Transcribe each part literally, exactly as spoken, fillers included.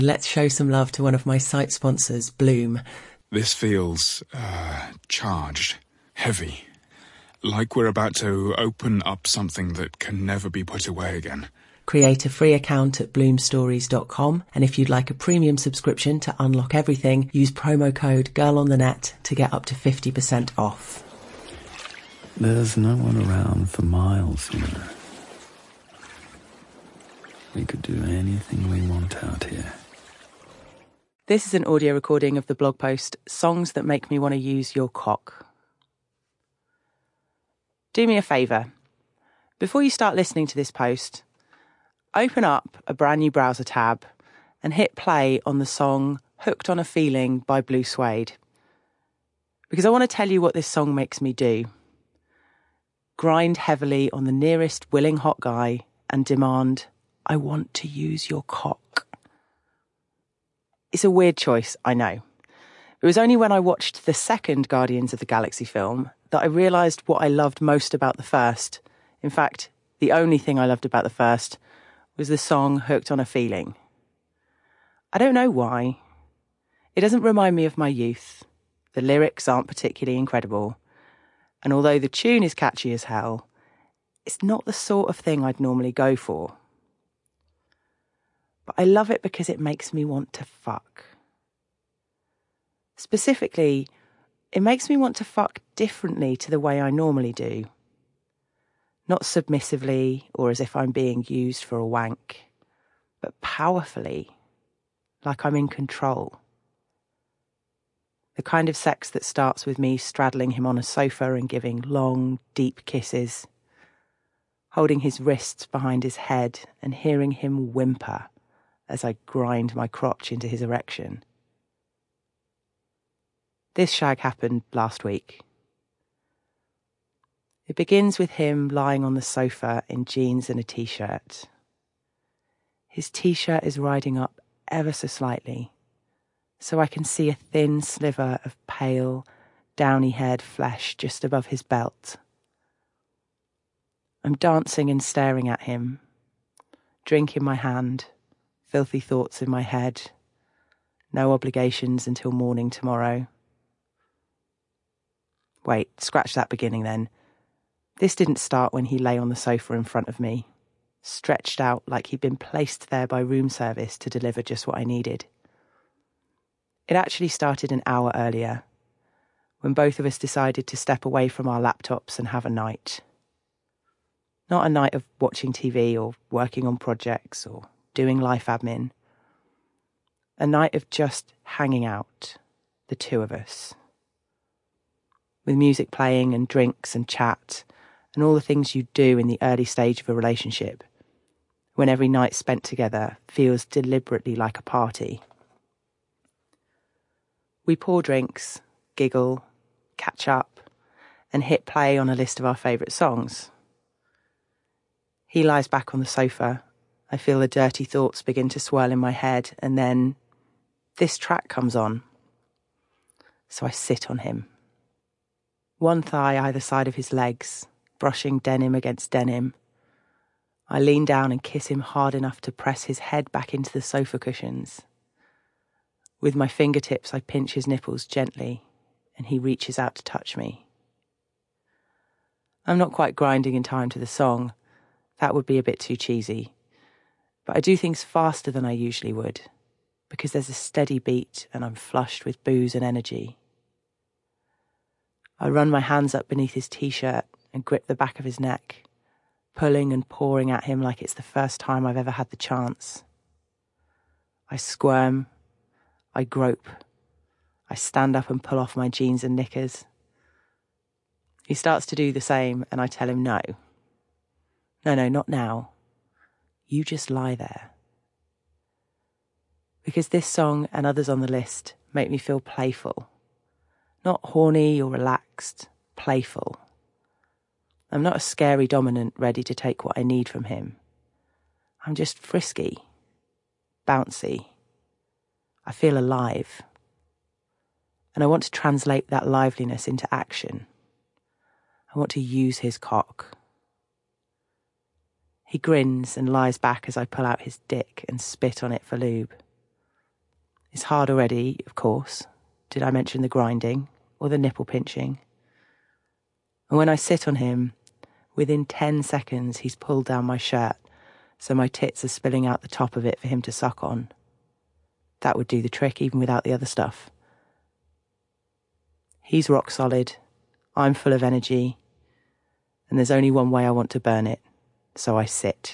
Let's show some love to one of my site sponsors, Bloom. This feels uh, charged, heavy, like we're about to open up something that can never be put away again. Create a free account at bloom stories dot com, and if you'd like a premium subscription to unlock everything, use promo code GIRLONTHENET to get up to fifty percent off. There's no one around for miles, you know. We could do anything we want out here. This is an audio recording of the blog post, Songs That Make Me Want to Use Your Cock. Do me a favour. Before you start listening to this post, open up a brand new browser tab and hit play on the song Hooked on a Feeling by Blue Suede. Because I want to tell you what this song makes me do. Grind heavily on the nearest willing hot guy and demand, I want to use your cock. It's a weird choice, I know. It was only when I watched the second Guardians of the Galaxy film that I realised what I loved most about the first. In fact, the only thing I loved about the first was the song Hooked on a Feeling. I don't know why. It doesn't remind me of my youth. The lyrics aren't particularly incredible. And although the tune is catchy as hell, it's not the sort of thing I'd normally go for. But I love it because it makes me want to fuck. Specifically, it makes me want to fuck differently to the way I normally do. Not submissively or as if I'm being used for a wank, but powerfully, like I'm in control. The kind of sex that starts with me straddling him on a sofa and giving long, deep kisses, holding his wrists behind his head and hearing him whimper as I grind my crotch into his erection. This shag happened last week. It begins with him lying on the sofa in jeans and a t-shirt. His t-shirt is riding up ever so slightly, so I can see a thin sliver of pale, downy-haired flesh just above his belt. I'm dancing and staring at him, drink in my hand, filthy thoughts in my head, no obligations until morning tomorrow. Wait, scratch that beginning then. This didn't start when he lay on the sofa in front of me, stretched out like he'd been placed there by room service to deliver just what I needed. It actually started an hour earlier, when both of us decided to step away from our laptops and have a night. Not a night of watching T V or working on projects or doing life admin. A night of just hanging out, the two of us. With music playing and drinks and chat and all the things you do in the early stage of a relationship, when every night spent together feels deliberately like a party. We pour drinks, giggle, catch up, and hit play on a list of our favourite songs. He lies back on the sofa. I feel the dirty thoughts begin to swirl in my head, and then this track comes on. So I sit on him. One thigh either side of his legs, brushing denim against denim. I lean down and kiss him hard enough to press his head back into the sofa cushions. With my fingertips, I pinch his nipples gently, and he reaches out to touch me. I'm not quite grinding in time to the song. That would be a bit too cheesy. But I do things faster than I usually would, because there's a steady beat and I'm flushed with booze and energy. I run my hands up beneath his t-shirt and grip the back of his neck, pulling and pouring at him like it's the first time I've ever had the chance. I squirm, I grope, I stand up and pull off my jeans and knickers. He starts to do the same and I tell him no. No, no, not now. You just lie there. Because this song and others on the list make me feel playful. Not horny or relaxed, playful. I'm not a scary dominant ready to take what I need from him. I'm just frisky, bouncy. I feel alive. And I want to translate that liveliness into action. I want to use his cock. He grins and lies back as I pull out his dick and spit on it for lube. It's hard already, of course. Did I mention the grinding or the nipple pinching? And when I sit on him, within ten seconds he's pulled down my shirt so my tits are spilling out the top of it for him to suck on. That would do the trick even without the other stuff. He's rock solid, I'm full of energy, and there's only one way I want to burn it, so I sit.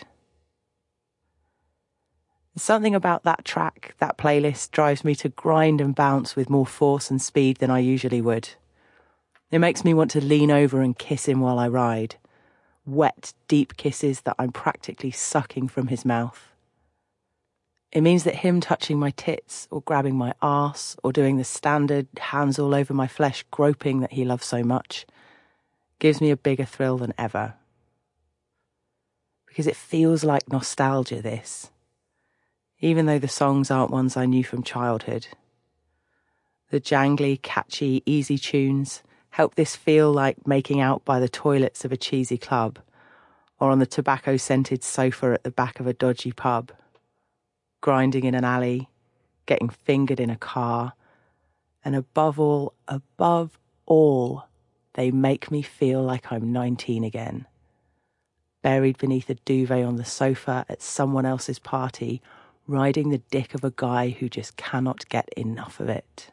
Something about that track, that playlist, drives me to grind and bounce with more force and speed than I usually would. It makes me want to lean over and kiss him while I ride. Wet, deep kisses that I'm practically sucking from his mouth. It means that him touching my tits or grabbing my arse or doing the standard hands all over my flesh groping that he loves so much gives me a bigger thrill than ever. Because it feels like nostalgia, this. Even though the songs aren't ones I knew from childhood. The jangly, catchy, easy tunes help this feel like making out by the toilets of a cheesy club or on the tobacco-scented sofa at the back of a dodgy pub, grinding in an alley, getting fingered in a car, and above all, above all, they make me feel like I'm nineteen again, buried beneath a duvet on the sofa at someone else's party, riding the dick of a guy who just cannot get enough of it.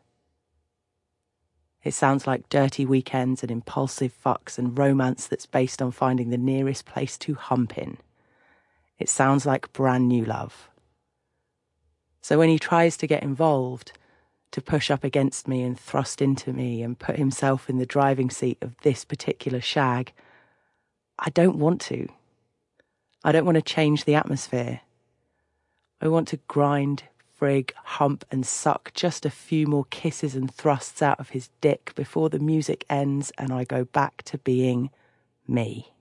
It sounds like dirty weekends and impulsive fucks and romance that's based on finding the nearest place to hump in. It sounds like brand new love. So when he tries to get involved, to push up against me and thrust into me and put himself in the driving seat of this particular shag, I don't want to. I don't want to change the atmosphere. I want to grind, frig, hump and suck just a few more kisses and thrusts out of his dick before the music ends and I go back to being me.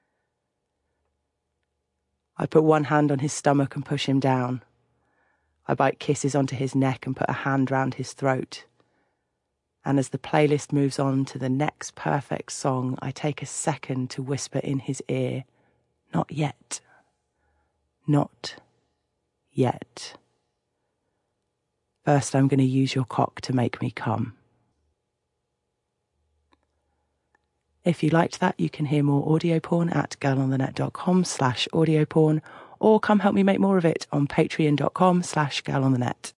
I put one hand on his stomach and push him down. I bite kisses onto his neck and put a hand round his throat. And as the playlist moves on to the next perfect song, I take a second to whisper in his ear, "Not yet. Not yet. First, I'm going to use your cock to make me come." If you liked that, you can hear more audio porn at girlonthenet.com slash audio porn, or come help me make more of it on patreon.com slash girlonthenet.